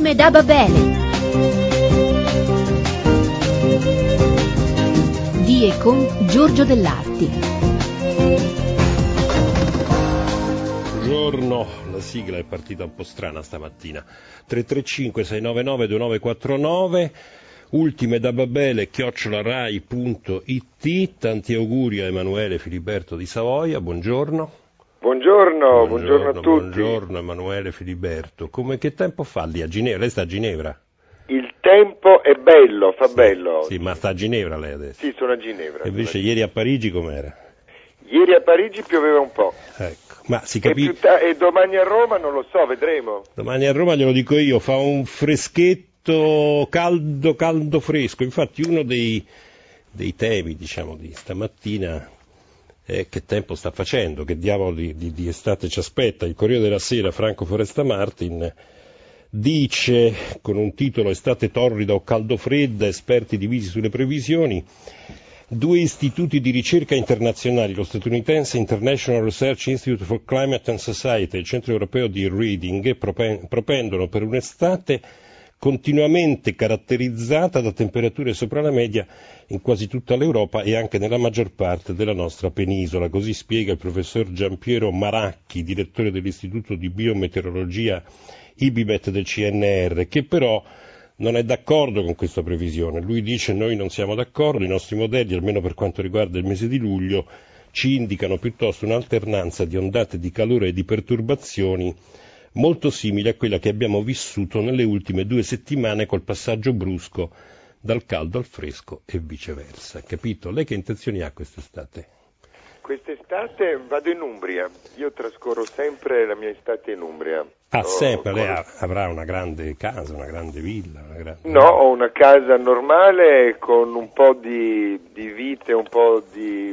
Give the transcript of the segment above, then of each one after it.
Ultime da Babele di e con Giorgio Dell'Arti. Buongiorno, la sigla è partita un po' strana stamattina. 335-699-2949, Ultime da Babele, @rai.it. Tanti auguri a Emanuele Filiberto di Savoia, buongiorno. Buongiorno a tutti. Buongiorno Emanuele Filiberto. Che tempo fa lì a Ginevra? Lei sta a Ginevra? Il tempo è bello, fa bello. Sì, ma sta a Ginevra lei adesso? Sì, sono a Ginevra. E invece ieri a Parigi com'era? Ieri a Parigi pioveva un po'. Ecco, ma si capisce. E domani a Roma non lo so, vedremo. Domani a Roma glielo dico io, fa un freschetto caldo fresco. Infatti uno dei temi, diciamo, di stamattina è che tempo sta facendo, che diavolo di estate ci aspetta. Il Corriere della Sera, Franco Foresta Martin, dice, con un titolo "Estate torrida o caldo fredda, esperti divisi sulle previsioni", due istituti di ricerca internazionali, lo statunitense International Research Institute for Climate and Society e il Centro Europeo di Reading, propendono per un'estate continuamente caratterizzata da temperature sopra la media in quasi tutta l'Europa e anche nella maggior parte della nostra penisola. Così spiega il professor Giampiero Maracchi, direttore dell'Istituto di Biometeorologia IBIMET del CNR, che però non è d'accordo con questa previsione. Lui dice: noi non siamo d'accordo, i nostri modelli, almeno per quanto riguarda il mese di luglio, ci indicano piuttosto un'alternanza di ondate di calore e di perturbazioni molto simile a quella che abbiamo vissuto nelle ultime 2 settimane col passaggio brusco dal caldo al fresco e viceversa. Capito? Lei che intenzioni ha quest'estate? Quest'estate vado in Umbria, io trascorro sempre la mia estate in Umbria. Sempre? Lei avrà una grande casa, una grande villa? No, ho una casa normale con un po' di vite, un po' di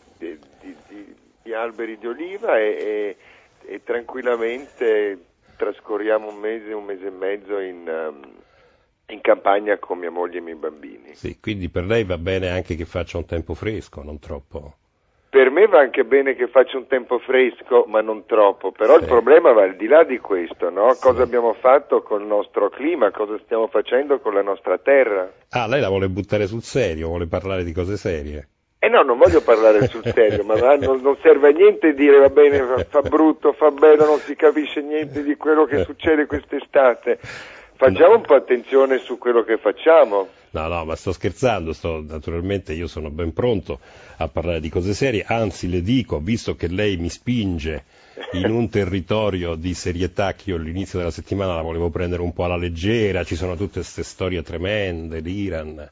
alberi di oliva e tranquillamente trascorriamo un mese e mezzo in campagna con mia moglie e i miei bambini. Sì, quindi per lei va bene anche che faccia un tempo fresco, non troppo? Per me va anche bene che faccia un tempo fresco, ma non troppo, però Il problema va al di là di questo, no? Sì. Cosa abbiamo fatto con il nostro clima, cosa stiamo facendo con la nostra terra? Ah, lei la vuole buttare sul serio, vuole parlare di cose serie? No, non voglio parlare sul serio, ma non serve a niente dire va bene, fa brutto, fa bello, non si capisce niente di quello che succede quest'estate. Facciamo un po' attenzione su quello che facciamo. No, ma sto scherzando, naturalmente io sono ben pronto a parlare di cose serie, anzi le dico, visto che lei mi spinge in un territorio di serietà che io all'inizio della settimana la volevo prendere un po' alla leggera, ci sono tutte queste storie tremende, l'Iran,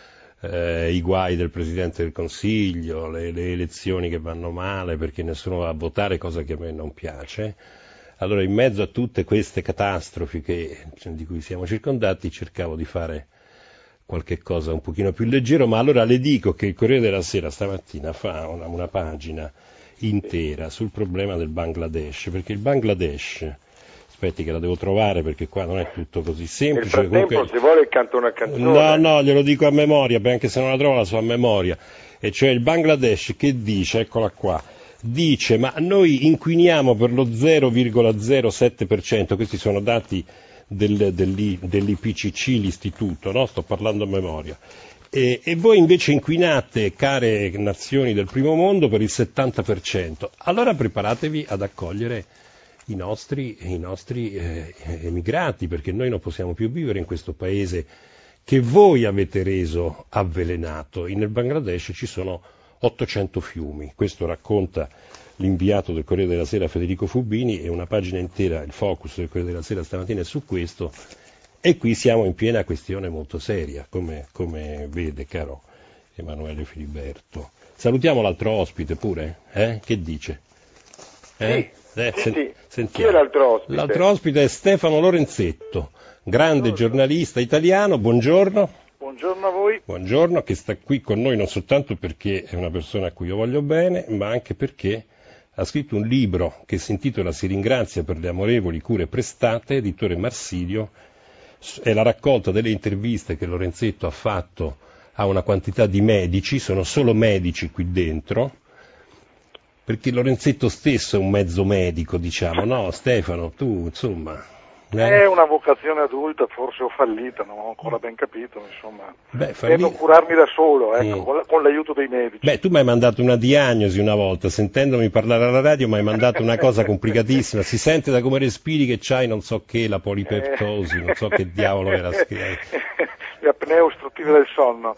i guai del Presidente del Consiglio, le elezioni che vanno male perché nessuno va a votare, cosa che a me non piace. Allora, in mezzo a tutte queste catastrofi di cui siamo circondati, cercavo di fare qualche cosa un pochino più leggero, ma allora le dico che il Corriere della Sera stamattina fa una pagina intera sul problema del Bangladesh, perché il Bangladesh, aspetti che la devo trovare perché qua non è tutto così semplice. Nel frattempo, comunque, se vuole canto una canzone. No, glielo dico a memoria, anche se non la trovo la so a memoria, e cioè il Bangladesh che dice, eccola qua, dice: ma noi inquiniamo per lo 0,07%, questi sono dati dell'IPCC, l'istituto, no? Sto parlando a memoria, e voi invece inquinate, care nazioni del primo mondo, per il 70%. Allora preparatevi ad accogliere i nostri emigrati, perché noi non possiamo più vivere in questo paese che voi avete reso avvelenato. Nel Bangladesh ci sono 800 fiumi, questo racconta l'inviato del Corriere della Sera Federico Fubini, e una pagina intera, il focus del Corriere della Sera stamattina è su questo, e qui siamo in piena questione molto seria, come vede, caro Emanuele Filiberto. Salutiamo l'altro ospite pure, Che dice? Sì. Sentiamo. Chi è l'altro ospite? L'altro ospite è Stefano Lorenzetto, grande giornalista italiano, buongiorno. Buongiorno a voi. Buongiorno, che sta qui con noi non soltanto perché è una persona a cui io voglio bene, ma anche perché ha scritto un libro che si intitola Si ringrazia per le amorevoli cure prestate, editore Marsilio. È la raccolta delle interviste che Lorenzetto ha fatto a una quantità di medici, sono solo medici qui dentro, perché Lorenzetto stesso è un mezzo medico, diciamo, no Stefano? Tu, insomma, È una vocazione adulta, forse ho fallita, non ho ancora ben capito, insomma. Devo curarmi da solo, con l'aiuto dei medici. Beh, tu mi hai mandato una diagnosi una volta, sentendomi parlare alla radio mi hai mandato una cosa complicatissima, si sente da come respiri che c'hai non so che, la polipeptosi, non so che diavolo era scritto. Le apnee ostruttive del sonno.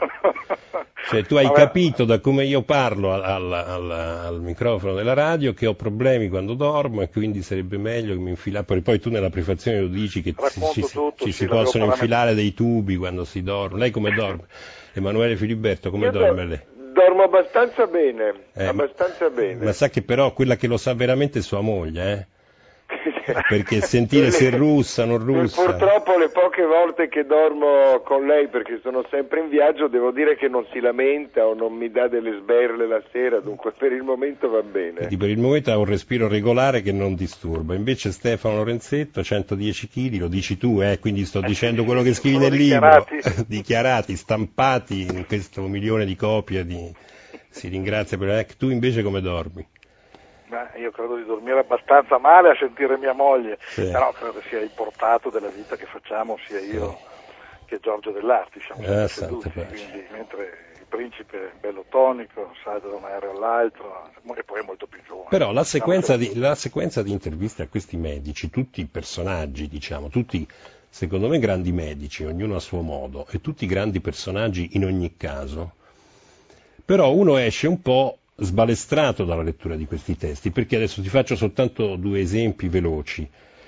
Cioè tu hai capito da come io parlo al microfono della radio che ho problemi quando dormo e quindi sarebbe meglio che mi infila. Poi tu nella prefazione lo dici che ci si possono infilare dei tubi quando si dorme. Lei come dorme? Emanuele Filiberto, come dorme lei? Dormo abbastanza bene, abbastanza bene. Ma sa che però quella che lo sa veramente è sua moglie, perché sentire se è russa, non russa. Purtroppo le poche volte che dormo con lei, perché sono sempre in viaggio, devo dire che non si lamenta o non mi dà delle sberle la sera, dunque per il momento va bene. Quindi per il momento ha un respiro regolare che non disturba. Invece Stefano Lorenzetto, 110 kg, lo dici tu, quindi sto dicendo quello che scrivi nel libro, dichiarati, stampati in questo 1 milione di copie, si ringrazia per tu invece come dormi? Io credo di dormire abbastanza male a sentire mia moglie, però credo sia il portato della vita che facciamo sia io che Giorgio Dell'Arti, siamo seduti, quindi mentre il principe è bello tonico, salta da un aereo all'altro e poi è molto più giovane. Però la sequenza di interviste a questi medici, tutti i personaggi, diciamo, tutti secondo me grandi medici, ognuno a suo modo, e tutti grandi personaggi in ogni caso, però uno esce un po' sbalestrato dalla lettura di questi testi, perché adesso ti faccio soltanto 2 esempi veloci.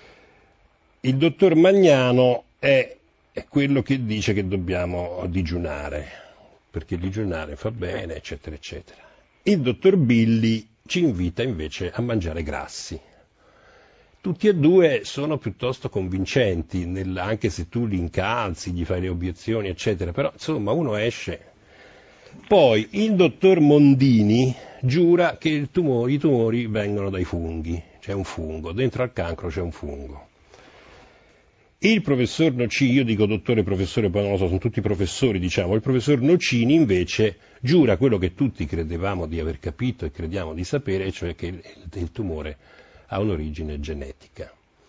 Il dottor Magnano è quello che dice che dobbiamo digiunare, perché digiunare fa bene, eccetera, eccetera. Il dottor Billi ci invita invece a mangiare grassi. Tutti e 2 sono piuttosto convincenti, anche se tu li incalzi, gli fai le obiezioni, eccetera, però insomma uno esce. Poi il dottor Mondini giura che i tumori vengono dai funghi, c'è un fungo, dentro al cancro c'è un fungo. Il professor Nocini, io dico dottore professore, poi non lo so, sono tutti professori, diciamo, il professor Nocini invece giura quello che tutti credevamo di aver capito e crediamo di sapere, cioè che il tumore ha un'origine genetica.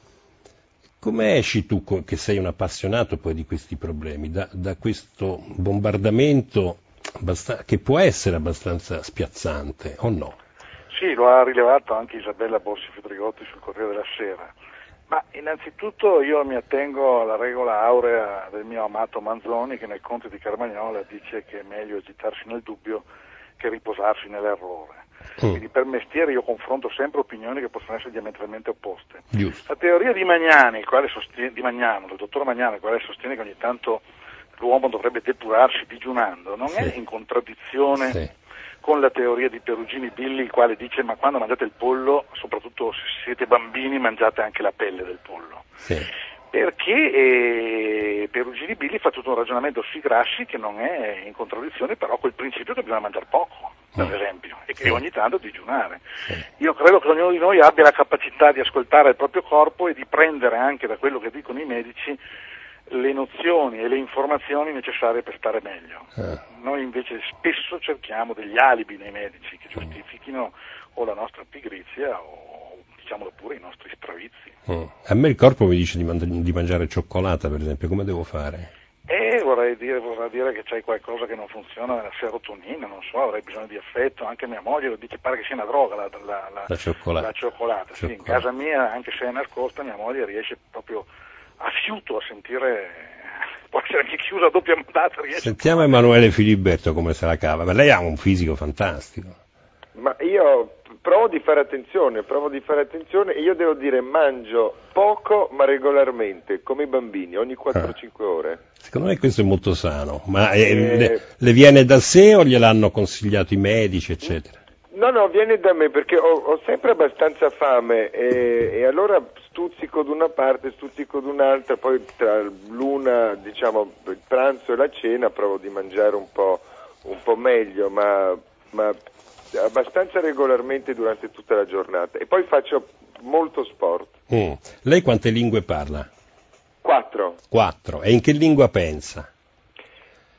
Come esci tu, che sei un appassionato poi di questi problemi, da questo bombardamento che può essere abbastanza spiazzante, o no? Sì, lo ha rilevato anche Isabella Bossi Fedrigotti sul Corriere della Sera. Ma innanzitutto io mi attengo alla regola aurea del mio amato Manzoni, che nel Conte di Carmagnola dice che è meglio agitarsi nel dubbio che riposarsi nell'errore. Quindi per mestiere io confronto sempre opinioni che possono essere diametralmente opposte. Giusto. La teoria di Magnani, del dottor Magnani, il quale sostiene che ogni tanto l'uomo dovrebbe depurarsi digiunando, non è in contraddizione con la teoria di Perugini Billi, il quale dice ma quando mangiate il pollo, soprattutto se siete bambini, mangiate anche la pelle del pollo. Perché Perugini Billi fa tutto un ragionamento sui grassi che non è in contraddizione però col principio che bisogna mangiare poco, per esempio, e che ogni tanto digiunare. Io credo che ognuno di noi abbia la capacità di ascoltare il proprio corpo e di prendere anche da quello che dicono i medici le nozioni e le informazioni necessarie per stare meglio. Noi invece spesso cerchiamo degli alibi nei medici che giustifichino o la nostra pigrizia o diciamolo pure i nostri stravizi. A me il corpo mi dice di mangiare cioccolata, per esempio, come devo fare? Vorrei dire che c'è qualcosa che non funziona nella serotonina, non so, avrei bisogno di affetto, anche mia moglie lo dice, pare che sia una droga la cioccolata. Sì, in casa mia, anche se è nascosta, mia moglie riesce proprio a fiuto a sentire, può essere anche chiusa a doppia mandata. Sentiamo Emanuele Filiberto come se la cava, ma lei ha un fisico fantastico. Ma io provo di fare attenzione e io devo dire mangio poco ma regolarmente, come i bambini, ogni 4-5 ore. Secondo me questo è molto sano, ma le viene da sé o gliel'hanno consigliato i medici, eccetera? No, viene da me perché ho sempre abbastanza fame e allora stuzzico da una parte, stuzzico da un'altra, poi tra l'una, diciamo, il pranzo e la cena provo di mangiare un po' meglio, ma abbastanza regolarmente durante tutta la giornata. E poi faccio molto sport. Lei quante lingue parla? 4. 4. E in che lingua pensa?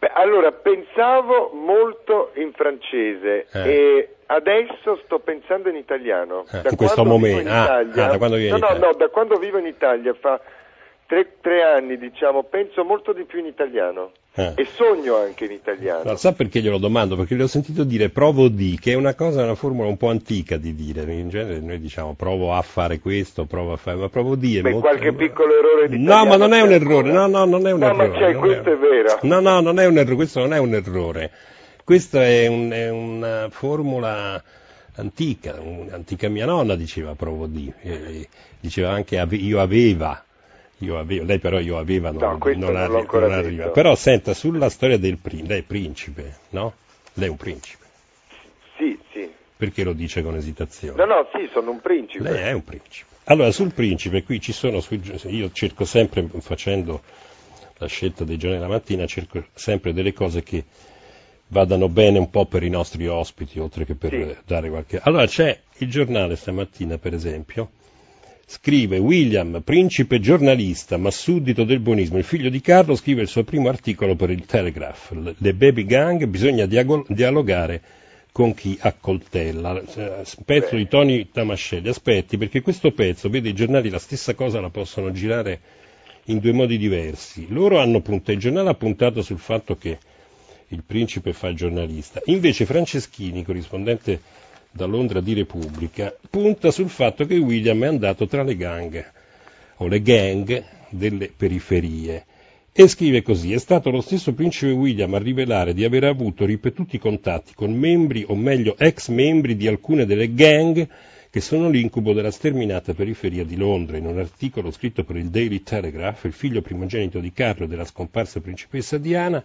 Allora, pensavo molto in francese e adesso sto pensando in italiano. Da in questo momento? Da quando vivo in Italia? No, da quando vivo in Italia, fa 3 anni, diciamo, penso molto di più in italiano. E sogno anche in italiano. No, sa perché glielo domando? Perché le ho sentito dire provo di, che è una formula un po' antica di dire. In genere noi diciamo provo a fare questo, provo a fare, ma provo di è molto... qualche piccolo errore di No, ma non è un errore, no, non è un errore. Ma questo è vero. No, non è un errore, questo non è un errore. Questa è una formula antica, antica mia nonna diceva provo di, diceva anche io aveva, lei però io aveva non arriva. Però senta, sulla storia lei è principe, no? Lei è un principe. Sì. Perché lo dice con esitazione? No, sì, sono un principe. Lei è un principe. Allora, sul principe, qui ci sono, io cerco sempre, facendo la scelta dei giorni della mattina, cerco sempre delle cose che vadano bene un po' per i nostri ospiti, oltre che per dare qualche... Allora, c'è il giornale stamattina, per esempio, scrive William, principe giornalista, ma suddito del buonismo, il figlio di Carlo, scrive il suo primo articolo per il Telegraph. Le baby gang, bisogna dialogare con chi accoltella. Pezzo di Tony Tamascelli. Aspetti, perché questo pezzo, vede, i giornali la stessa cosa la possono girare in 2 modi diversi. Il giornale ha puntato sul fatto che il principe fa il giornalista. Invece Franceschini, corrispondente da Londra di Repubblica, punta sul fatto che William è andato tra le gang, o le gang delle periferie, e scrive così: è stato lo stesso principe William a rivelare di aver avuto ripetuti contatti con membri, o meglio ex membri di alcune delle gang che sono l'incubo della sterminata periferia di Londra. In un articolo scritto per il Daily Telegraph, il figlio primogenito di Carlo e della scomparsa principessa Diana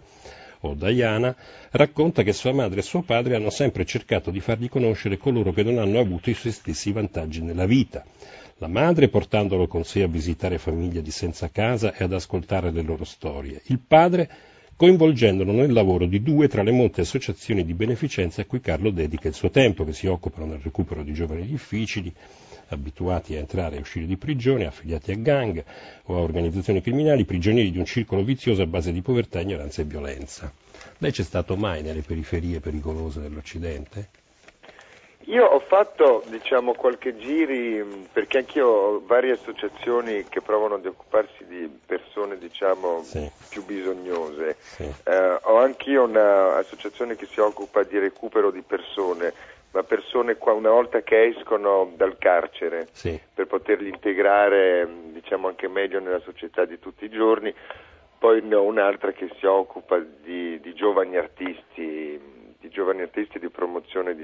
racconta che sua madre e suo padre hanno sempre cercato di fargli conoscere coloro che non hanno avuto i suoi stessi vantaggi nella vita. La madre portandolo con sé a visitare famiglie di senza casa e ad ascoltare le loro storie. Il padre coinvolgendolo nel lavoro di 2 tra le molte associazioni di beneficenza a cui Carlo dedica il suo tempo, che si occupano del recupero di giovani difficili, abituati a entrare e uscire di prigione, affiliati a gang o a organizzazioni criminali, prigionieri di un circolo vizioso a base di povertà, ignoranza e violenza. Lei c'è stato mai nelle periferie pericolose dell'Occidente? Io ho fatto, qualche giri, perché anch'io ho varie associazioni che provano ad occuparsi di persone, più bisognose. Sì. Ho anch'io un'associazione che si occupa di recupero di persone, ma persone una volta che escono dal carcere, per poterli integrare, anche meglio nella società di tutti i giorni. Poi ne ho un'altra che si occupa di giovani artisti, di promozione,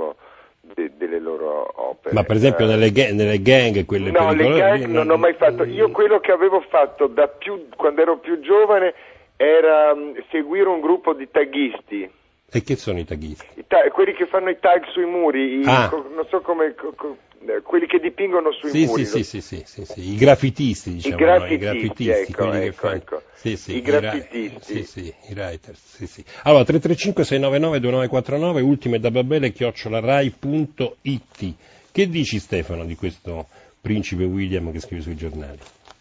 delle loro opere. Ma per esempio nelle gang, quelle no, le gang non ho mai fatto. Io quello che avevo fatto quando ero più giovane era seguire un gruppo di taghisti. E che sono i taghisti? Quelli che fanno i tag sui muri, non so come, quelli che dipingono sui muri. Sì, i graffitisti, diciamo. I graffitisti, ecco. I graffitisti. I writers, sì. Allora, 335-699-2949, ultime da Babele, @rai.it. Che dici, Stefano, di questo principe William che scrive sui giornali?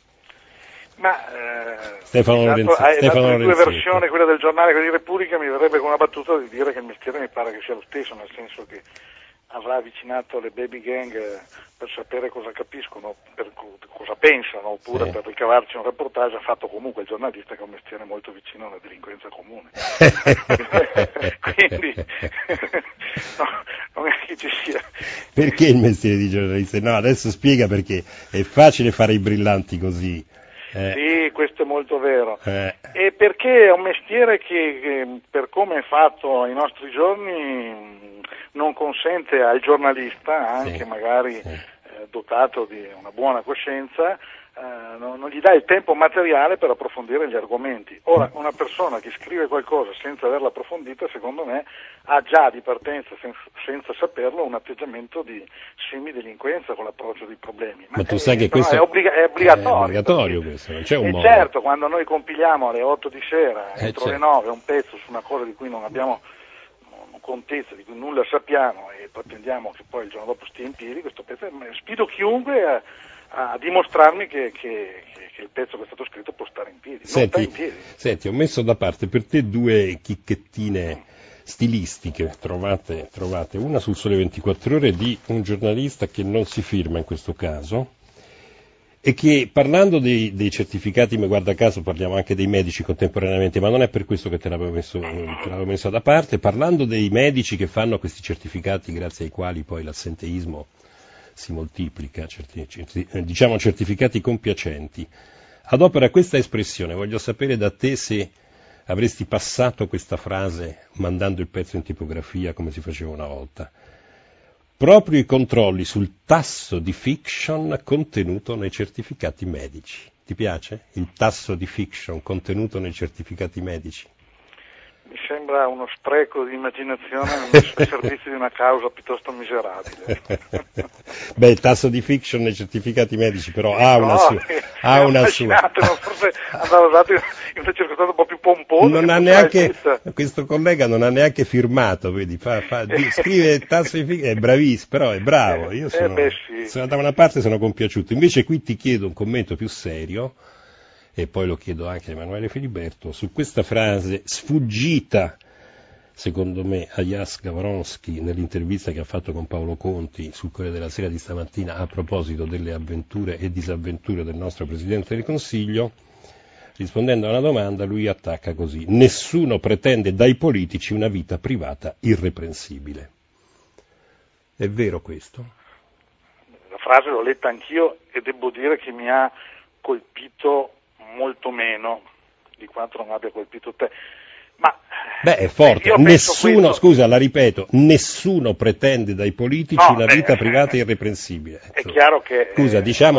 Stefano Lorenzetti. Le 2 versioni, quella del giornale e quella di Repubblica, mi verrebbe con una battuta di dire che il mestiere mi pare che sia lo stesso, nel senso che avrà avvicinato le baby gang per sapere cosa capiscono, cosa pensano, oppure per ricavarci un reportage. Ha fatto comunque il giornalista, che è un mestiere molto vicino alla delinquenza comune. Quindi non è che ci sia. Perché il mestiere di giornalista? No, adesso spiega, perché è facile fare i brillanti così. Sì, questo è molto vero. E perché è un mestiere che per come è fatto ai nostri giorni non consente al giornalista, anche magari dotato di una buona coscienza, non gli dà il tempo materiale per approfondire gli argomenti. Ora, una persona che scrive qualcosa senza averla approfondita, secondo me, ha già di partenza, senza saperlo, un atteggiamento di semidelinquenza con l'approccio dei problemi. Ma tu sai che questo è obbligatorio. È obbligatorio questo, non c'è un modo. Certo, quando noi compiliamo alle 8 di sera, entro le 9, un pezzo su una cosa di cui non contezza di cui nulla sappiamo e pretendiamo che poi il giorno dopo stia in piedi, questo pezzo, sfido chiunque a dimostrarmi che il pezzo che è stato scritto può stare in piedi. Non sta in piedi. Senti, ho messo da parte per te due chicchettine stilistiche trovate, una sul Sole 24 Ore di un giornalista che non si firma in questo caso, e che parlando dei certificati, ma guarda caso parliamo anche dei medici contemporaneamente, ma non è per questo che te l'avevo messo da parte, parlando dei medici che fanno questi certificati grazie ai quali poi l'assenteismo si moltiplica, diciamo certificati compiacenti, adopera questa espressione. Voglio sapere da te se avresti passato questa frase mandando il pezzo in tipografia come si faceva una volta. Proprio i controlli sul tasso di fiction contenuto nei certificati medici. Ti piace? Il tasso di fiction contenuto nei certificati medici? Mi sembra uno spreco di immaginazione al servizio di una causa piuttosto miserabile. Beh, il tasso di fiction nei certificati medici però ha una sua. Forse andava usato in una circostanza un po' più pomposa. Non ha neanche, questo collega non ha neanche firmato, vedi, scrive il tasso di fiction, è bravissimo, però è bravo. Io sono da una parte sono compiaciuto. Invece qui ti chiedo un commento più serio, e poi lo chiedo anche a Emanuele Filiberto, su questa frase sfuggita, secondo me, a Jaska Vronsky nell'intervista che ha fatto con Paolo Conti sul Corriere della Sera di stamattina a proposito delle avventure e disavventure del nostro Presidente del Consiglio. Rispondendo a una domanda, lui attacca così: nessuno pretende dai politici una vita privata irreprensibile. È vero questo? La frase l'ho letta anch'io e devo dire che mi ha colpito molto meno di quanto non abbia colpito te. Ma è forte. Nessuno, scusa, la ripeto, nessuno pretende dai politici una vita privata irreprensibile. È chiaro che scusa, diciamo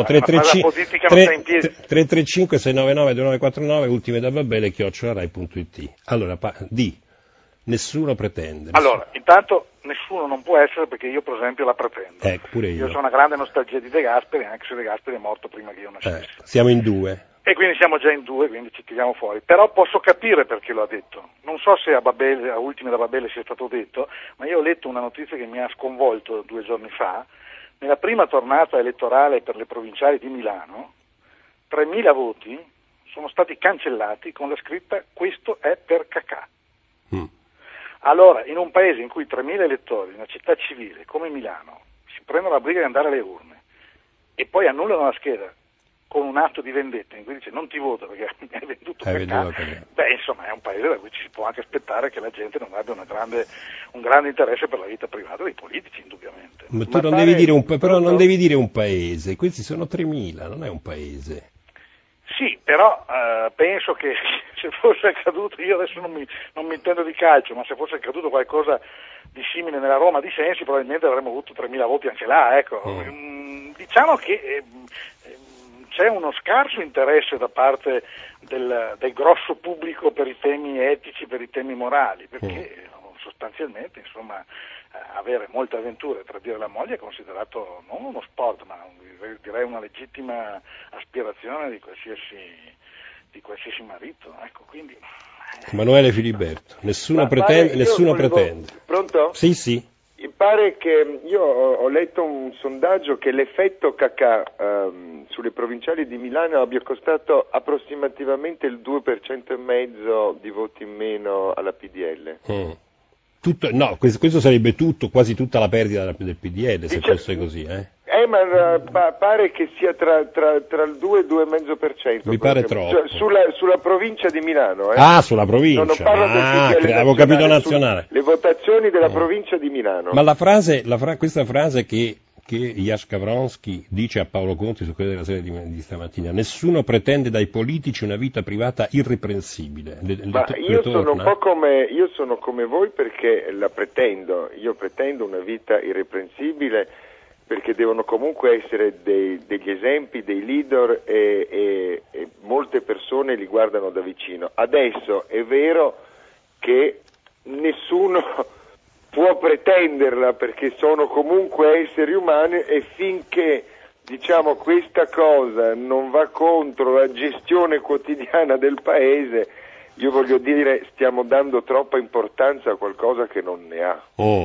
335 699 2949 ultime da Babele @rai.it. Allora, nessuno pretende. Allora, intanto nessuno non può essere, perché io per esempio la pretendo. Pure io. Io ho una grande nostalgia di De Gasperi, anche se De Gasperi è morto prima che io nascessi. Siamo in due. E quindi siamo già in due, quindi ci tiriamo fuori. Però posso capire perché lo ha detto. Non so se a Ultime da Babele sia stato detto, ma io ho letto una notizia che mi ha sconvolto 2 giorni fa. Nella prima tornata elettorale per le provinciali di Milano, 3.000 voti sono stati cancellati con la scritta "questo è per cacà". Allora, in un paese in cui 3.000 elettori, in una città civile come Milano, si prendono la briga di andare alle urne e poi annullano la scheda con un atto di vendetta in cui dice "non ti voto perché mi hai venduto cacà", insomma è un paese da cui ci si può anche aspettare che la gente non abbia un grande interesse per la vita privata dei politici, indubbiamente. Ma tu non devi dire non devi dire un paese, questi sono 3.000, non è un paese. Sì, però penso che se fosse accaduto, io adesso non mi intendo di calcio, ma se fosse accaduto qualcosa di simile nella Roma di Sensi, probabilmente avremmo avuto 3.000 voti anche là, ecco. Diciamo che c'è uno scarso interesse da parte del grosso pubblico per i temi etici, per i temi morali, perché sostanzialmente, insomma, avere molte avventure tra Dio e la moglie è considerato non uno sport, ma direi una legittima aspirazione di qualsiasi marito, ecco, quindi. Emanuele Filiberto, nessuno pretende. Pronto? Sì. Mi pare che io ho letto un sondaggio che l'effetto cacà sulle provinciali di Milano abbia costato approssimativamente il 2,5% di voti in meno alla PDL. Questo sarebbe quasi tutta la perdita del PDL, se fosse così, ma pare che sia tra il 2 e il 2,5%. Mi pare troppo. Sulla provincia di Milano. Sulla provincia. Non parlo del PDL avevo capito nazionale. Le votazioni della provincia di Milano. Ma questa frase che Jaska Vronsky dice a Paolo Conti su Corriere della Sera di stamattina: nessuno pretende dai politici una vita privata irreprensibile. Io sono come voi, perché la pretendo. Io pretendo una vita irreprensibile, perché devono comunque essere degli esempi, dei leader e molte persone li guardano da vicino. Adesso è vero che nessuno può pretenderla, perché sono comunque esseri umani, e finché questa cosa non va contro la gestione quotidiana del paese, Io voglio dire, stiamo dando troppa importanza a qualcosa che non ne ha.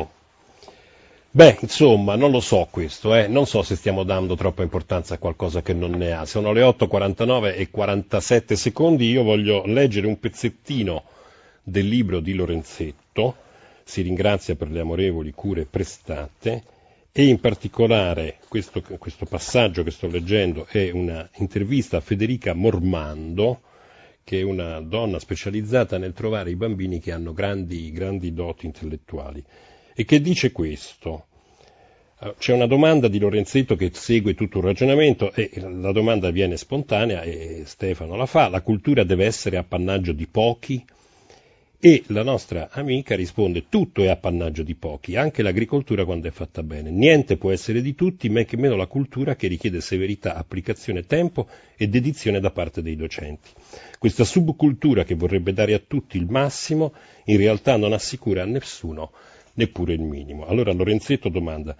Beh, insomma, non lo so questo, non so se stiamo dando troppa importanza a qualcosa che non ne ha. Sono le 8:49 e 47 secondi, io voglio leggere un pezzettino del libro di Lorenzetto, si ringrazia per le amorevoli cure prestate, e in particolare questo passaggio che sto leggendo è una intervista a Federica Mormando, che è una donna specializzata nel trovare i bambini che hanno grandi doti intellettuali, e che dice questo. C'è una domanda di Lorenzetto che segue tutto un ragionamento, e la domanda viene spontanea e Stefano la fa: la cultura deve essere appannaggio di pochi? E la nostra amica risponde: tutto è appannaggio di pochi, anche l'agricoltura quando è fatta bene. Niente può essere di tutti, men che meno la cultura, che richiede severità, applicazione, tempo e dedizione da parte dei docenti. Questa subcultura che vorrebbe dare a tutti il massimo, in realtà non assicura a nessuno neppure il minimo. Allora Lorenzetto domanda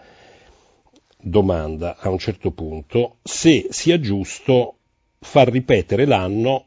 a un certo punto se sia giusto far ripetere l'anno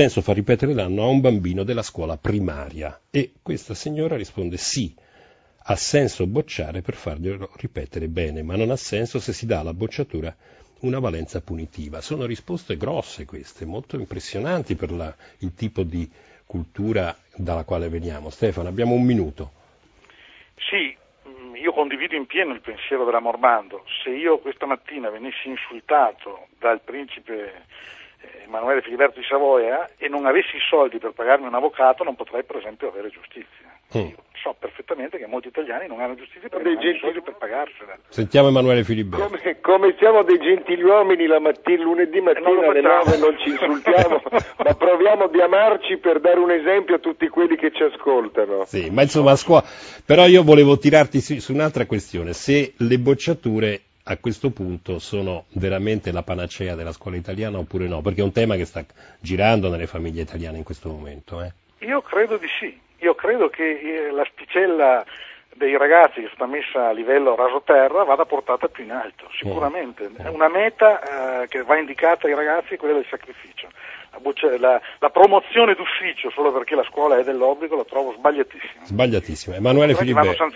a un bambino della scuola primaria, e questa signora risponde: sì, ha senso bocciare per farglielo ripetere bene, ma non ha senso se si dà alla bocciatura una valenza punitiva. Sono risposte grosse queste, molto impressionanti per il tipo di cultura dalla quale veniamo. Stefano, abbiamo un minuto. Sì, io condivido in pieno il pensiero della Mormando. Se io questa mattina venissi insultato dal principe Emanuele Filiberto di Savoia e non avessi i soldi per pagarmi un avvocato, non potrei per esempio avere giustizia. Io so perfettamente che molti italiani non hanno giustizia perché non hanno i soldi per pagarsela. Sentiamo Emanuele Filiberto. Come siamo dei gentiluomini lunedì mattina alle 9 non ci insultiamo, ma proviamo di amarci per dare un esempio a tutti quelli che ci ascoltano. Sì, ma insomma a scuola. Però io volevo tirarti su un'altra questione: se le bocciature a questo punto sono veramente la panacea della scuola italiana oppure no? Perché è un tema che sta girando nelle famiglie italiane in questo momento. Io credo di sì. Io credo che l'asticella dei ragazzi che è stata messa a livello rasoterra vada portata più in alto, sicuramente. È una meta che va indicata ai ragazzi, quella del sacrificio. La promozione d'ufficio solo perché la scuola è dell'obbligo la trovo sbagliatissima. Sbagliatissima. Emanuele Filiberto.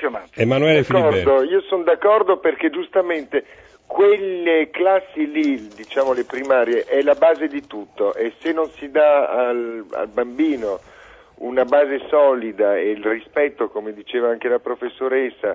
Io sono d'accordo perché giustamente quelle classi lì, diciamo le primarie, è la base di tutto, e se non si dà al bambino una base solida e il rispetto, come diceva anche la professoressa,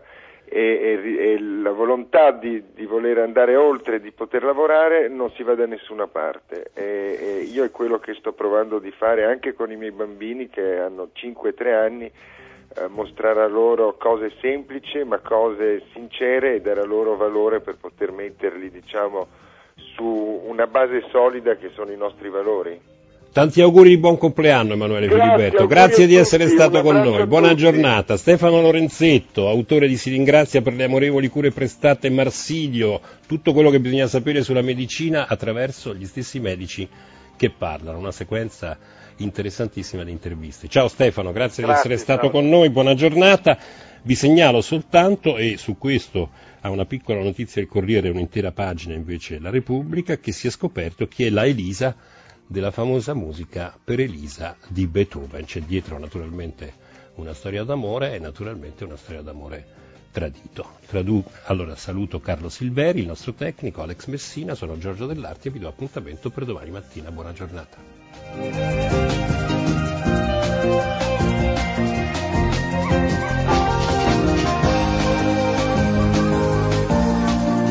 e la volontà di voler andare oltre, di poter lavorare, non si va da nessuna parte. E io è quello che sto provando di fare anche con i miei bambini che hanno 5-3 anni, mostrare a loro cose semplici ma cose sincere e dare a loro valore per poter metterli, diciamo, su una base solida che sono i nostri valori. Tanti auguri di buon compleanno Emanuele Filiberto, grazie di essere stato con noi, buona giornata. Stefano Lorenzetto, autore di Si ringrazia per le amorevoli cure prestate Marsilio, tutto quello che bisogna sapere sulla medicina attraverso gli stessi medici che parlano, una sequenza interessantissima di interviste. Ciao Stefano, grazie di essere stato con noi, buona giornata. Vi segnalo soltanto, e su questo ha una piccola notizia il Corriere e un'intera pagina invece La Repubblica, che si è scoperto chi è la Elisa della famosa musica per Elisa di Beethoven. C'è dietro naturalmente una storia d'amore e naturalmente una storia d'amore tradito. Allora saluto Carlo Silveri, il nostro tecnico, Alex Messina, sono Giorgio Dell'Arti e vi do appuntamento per domani mattina. Buona giornata.